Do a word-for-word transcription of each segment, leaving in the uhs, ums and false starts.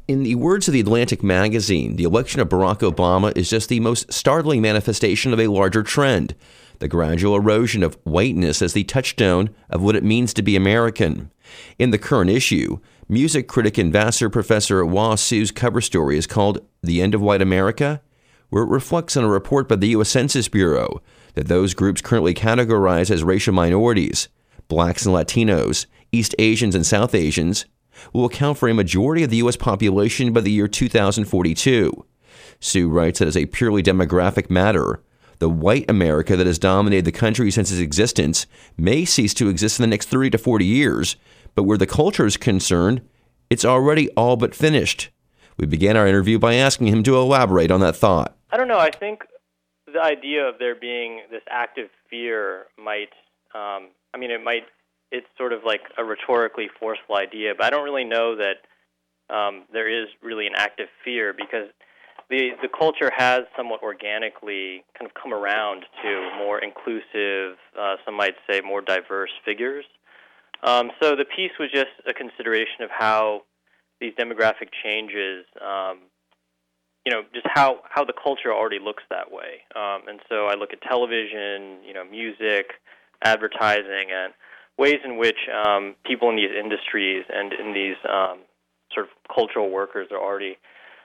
In the words of the Atlantic magazine, the election of Barack Obama is just the most startling manifestation of a larger trend, the gradual erosion of whiteness as the touchstone of what it means to be American. In the current issue, music critic and Vassar professor Hua Hsu's cover story is called The End of White America, where it reflects on a report by the U S Census Bureau that those groups currently categorized as racial minorities, blacks and Latinos, East Asians and South Asians, will account for a majority of the U S population by the year two thousand forty-two. Hsu writes that as a purely demographic matter, the white America that has dominated the country since its existence may cease to exist in the next thirty to forty years, but where the culture is concerned, it's already all but finished. We began our interview by asking him to elaborate on that thought. I don't know. I think the idea of there being this active fear might, um, I mean, it might, it's sort of like a rhetorically forceful idea, but I don't really know that um, there is really an active fear because the the culture has somewhat organically kind of come around to more inclusive, uh, some might say more diverse figures. Um, so the piece was just a consideration of how these demographic changes, um, you know, just how, how the culture already looks that way. Um, and so I look at television, you know, music, advertising, and ways in which um, people in these industries and in these um, sort of cultural workers are already,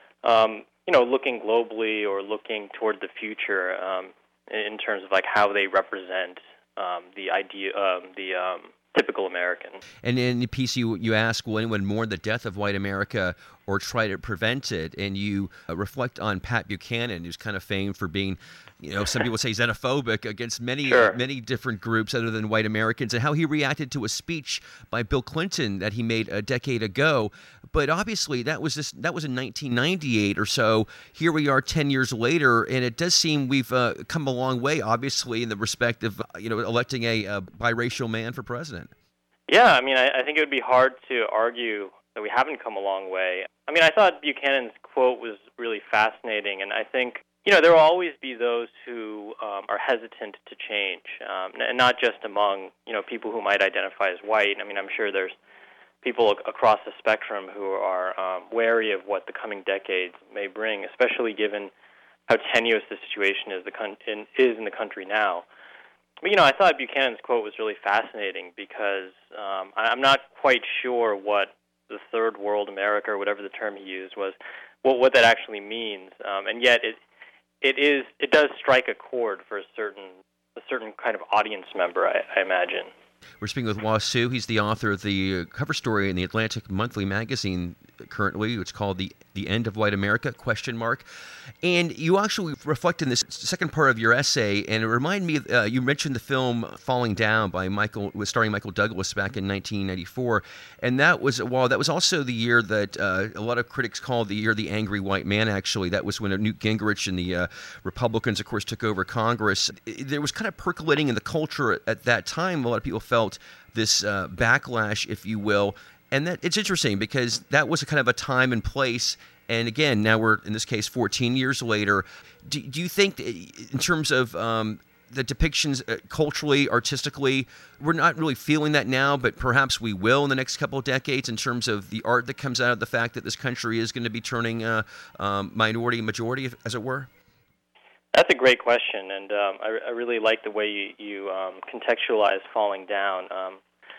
um, you know, looking globally or looking toward the future um, in terms of like how they represent um, the idea, um, the um, typical American. And in the piece, you you ask, will anyone mourn the death of white America or try to prevent it? And you uh, reflect on Pat Buchanan, who's kind of famed for being, you know, some people say xenophobic against many Sure. uh, many different groups other than white Americans, and how he reacted to a speech by Bill Clinton that he made a decade ago. But obviously, that was this, that was in nineteen ninety-eight or so. Here we are ten years later, and it does seem we've uh, come a long way, obviously, in the respect of, you know, electing a, a biracial man for president. Yeah, I mean, I, I think it would be hard to argue that we haven't come a long way. I mean, I thought Buchanan's quote was really fascinating, and I think, you know, there will always be those who um, are hesitant to change, um, and not just among, you know, people who might identify as white. I mean, I'm sure there's people ac- across the spectrum who are um, wary of what the coming decades may bring, especially given how tenuous the situation is, the con- in, is in the country now. But, you know, I thought Buchanan's quote was really fascinating because um, I- I'm not quite sure what the third world America, or whatever the term he used was, what, what that actually means. Um, and yet it it is it does strike a chord for a certain a certain kind of audience member, I, I imagine. We're speaking with Hua Hsu. He's the author of the cover story in the Atlantic Monthly magazine currently. It's called The The End of White America, question mark. And you actually reflect in this second part of your essay, and it reminded me, uh, you mentioned the film Falling Down by Michael, was starring Michael Douglas back in nineteen ninety-four. And that was, well, that was also the year that uh, a lot of critics called the year of the angry white man, actually. That was when Newt Gingrich and the uh, Republicans, of course, took over Congress. There was kind of percolating in the culture at that time. A lot of people felt this uh, backlash, if you will. And that it's interesting because that was a kind of a time and place. And again, now we're, in this case, fourteen years later. Do, do you think, in terms of um, the depictions uh, culturally, artistically, we're not really feeling that now, but perhaps we will in the next couple of decades in terms of the art that comes out of the fact that this country is going to be turning uh, um, minority majority, as it were? That's a great question, and um, I, I really like the way you, you um, contextualize Falling Down. Um,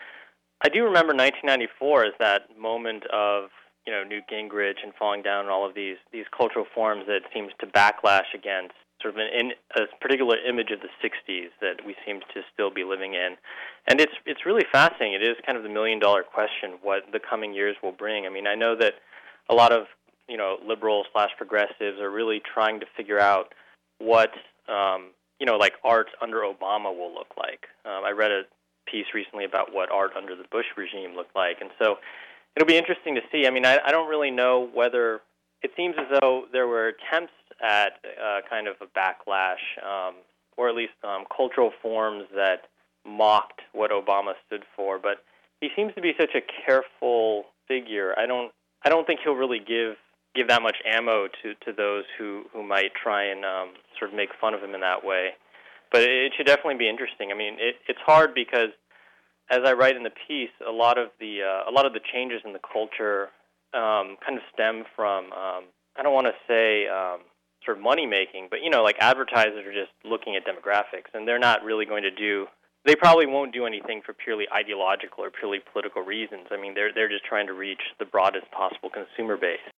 I do remember nineteen ninety-four as that moment of, you know, Newt Gingrich and Falling Down and all of these these cultural forms that seems to backlash against sort of an in, a particular image of the sixties that we seem to still be living in. And it's it's really fascinating. It is kind of the million-dollar question, what the coming years will bring. I mean, I know that a lot of, you know, liberals slash progressives are really trying to figure out what, um, you know, like art under Obama will look like. Um, I read a piece recently about what art under the Bush regime looked like. And so it'll be interesting to see. I mean, I, I don't really know whether it seems as though there were attempts at uh, kind of a backlash, um, or at least um, cultural forms that mocked what Obama stood for. But he seems to be such a careful figure. I don't I don't think he'll really give give that much ammo to, to those who, who might try and um, sort of make fun of him in that way. But it should definitely be interesting. I mean, it, it's hard because, as I write in the piece, a lot of the uh, a lot of the changes in the culture um, kind of stem from, um, I don't want to say um, sort of money making, but, you know, like advertisers are just looking at demographics, and they're not really going to do, they probably won't do anything for purely ideological or purely political reasons. I mean, they're, they're just trying to reach the broadest possible consumer base.